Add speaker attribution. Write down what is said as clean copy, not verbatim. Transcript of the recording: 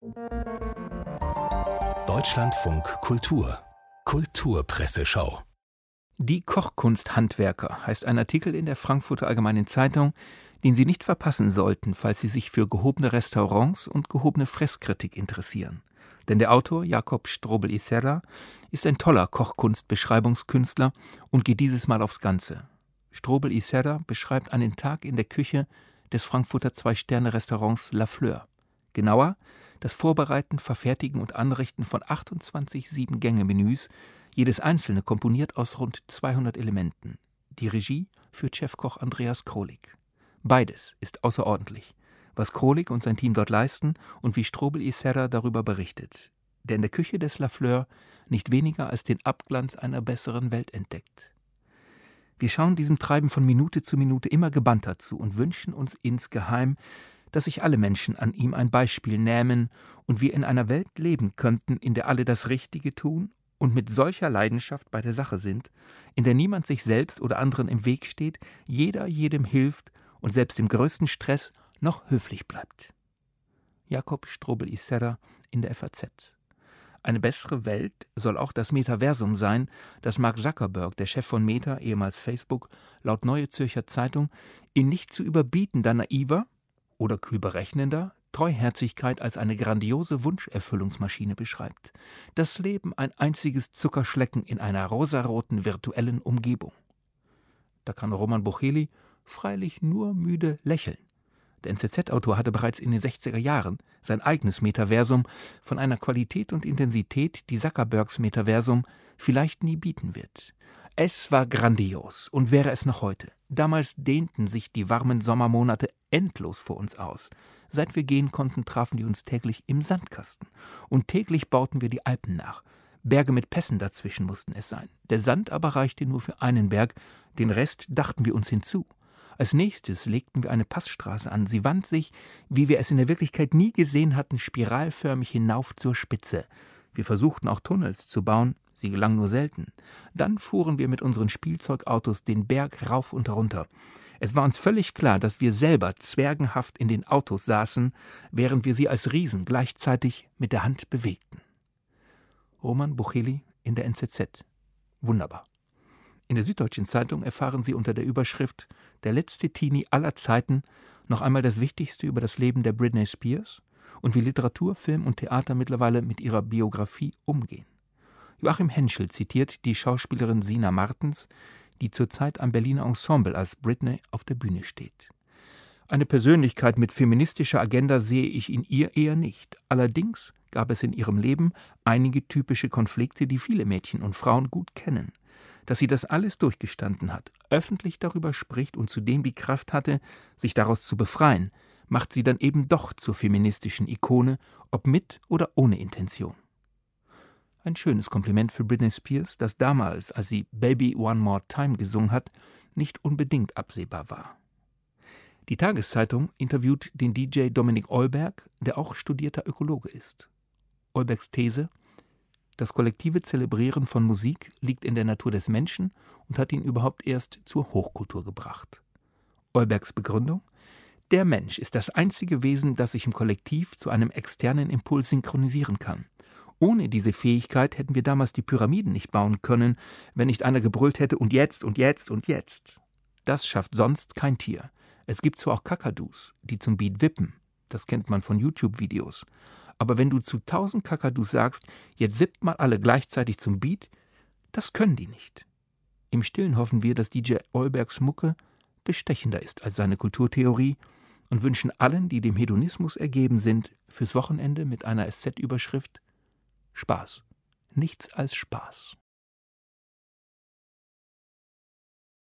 Speaker 1: Deutschlandfunk Kultur Kulturpresseschau.
Speaker 2: Die Kochkunsthandwerker heißt ein Artikel in der Frankfurter Allgemeinen Zeitung, den Sie nicht verpassen sollten, falls Sie sich für gehobene Restaurants und gehobene Fresskritik interessieren. Denn der Autor Jakob Strobel-Isserra ist ein toller Kochkunstbeschreibungskünstler und geht dieses Mal aufs Ganze. Strobel-Isserra beschreibt einen Tag in der Küche des Frankfurter 2-Sterne-Restaurants La Fleur. Genauer, das Vorbereiten, Verfertigen und Anrichten von 28 7-Gänge-Menüs, jedes einzelne komponiert aus rund 200 Elementen. Die Regie führt Chefkoch Andreas Krolik. Beides ist außerordentlich, was Krolik und sein Team dort leisten und wie Strobel-Isserra darüber berichtet, der in der Küche des La Fleur nicht weniger als den Abglanz einer besseren Welt entdeckt. Wir schauen diesem Treiben von Minute zu Minute immer gebannter zu und wünschen uns insgeheim, dass sich alle Menschen an ihm ein Beispiel nähmen und wir in einer Welt leben könnten, in der alle das Richtige tun und mit solcher Leidenschaft bei der Sache sind, in der niemand sich selbst oder anderen im Weg steht, jeder jedem hilft und selbst im größten Stress noch höflich bleibt. Jakob Strobel-Isserra in der FAZ. Eine bessere Welt soll auch das Metaversum sein, das Mark Zuckerberg, der Chef von Meta, ehemals Facebook, laut Neue Zürcher Zeitung in nicht zu überbietender naiver oder kühl berechnender Treuherzigkeit als eine grandiose Wunscherfüllungsmaschine beschreibt. Das Leben ein einziges Zuckerschlecken in einer rosaroten virtuellen Umgebung. Da kann Roman Bucheli freilich nur müde lächeln. Der NZZ-Autor hatte bereits in den 60er Jahren sein eigenes Metaversum von einer Qualität und Intensität, die Zuckerbergs Metaversum vielleicht nie bieten wird. Es war grandios und wäre es noch heute. Damals dehnten sich die warmen Sommermonate endlos vor uns aus. Seit wir gehen konnten, trafen wir uns täglich im Sandkasten. Und täglich bauten wir die Alpen nach. Berge mit Pässen dazwischen mussten es sein. Der Sand aber reichte nur für einen Berg, den Rest dachten wir uns hinzu. Als nächstes legten wir eine Passstraße an. Sie wand sich, wie wir es in der Wirklichkeit nie gesehen hatten, spiralförmig hinauf zur Spitze. Wir versuchten auch Tunnels zu bauen, sie gelangen nur selten. Dann fuhren wir mit unseren Spielzeugautos den Berg rauf und runter. Es war uns völlig klar, dass wir selber zwergenhaft in den Autos saßen, während wir sie als Riesen gleichzeitig mit der Hand bewegten. Roman Bucheli in der NZZ. Wunderbar. In der Süddeutschen Zeitung erfahren Sie unter der Überschrift »Der letzte Teenie aller Zeiten« noch einmal das Wichtigste über das Leben der Britney Spears und wie Literatur, Film und Theater mittlerweile mit ihrer Biografie umgehen. Joachim Henschel zitiert die Schauspielerin Sina Martens, die zurzeit am Berliner Ensemble als Britney auf der Bühne steht. Eine Persönlichkeit mit feministischer Agenda sehe ich in ihr eher nicht. Allerdings gab es in ihrem Leben einige typische Konflikte, die viele Mädchen und Frauen gut kennen. Dass sie das alles durchgestanden hat, öffentlich darüber spricht und zudem die Kraft hatte, sich daraus zu befreien, macht sie dann eben doch zur feministischen Ikone, ob mit oder ohne Intention. Ein schönes Kompliment für Britney Spears, das damals, als sie Baby One More Time gesungen hat, nicht unbedingt absehbar war. Die Tageszeitung interviewt den DJ Dominik Eulberg, der auch studierter Ökologe ist. Eulbergs These: Das kollektive Zelebrieren von Musik liegt in der Natur des Menschen und hat ihn überhaupt erst zur Hochkultur gebracht. Eulbergs Begründung: Der Mensch ist das einzige Wesen, das sich im Kollektiv zu einem externen Impuls synchronisieren kann. Ohne diese Fähigkeit hätten wir damals die Pyramiden nicht bauen können, wenn nicht einer gebrüllt hätte »und jetzt, und jetzt, und jetzt«. Das schafft sonst kein Tier. Es gibt zwar auch Kakadus, die zum Beat wippen, das kennt man von YouTube-Videos, aber wenn du zu 1000 Kakadus sagst, jetzt wippt mal alle gleichzeitig zum Beat, das können die nicht. Im Stillen hoffen wir, dass DJ Eulbergs Mucke bestechender ist als seine Kulturtheorie und wünschen allen, die dem Hedonismus ergeben sind, fürs Wochenende mit einer SZ-Überschrift Spaß. Nichts als Spaß.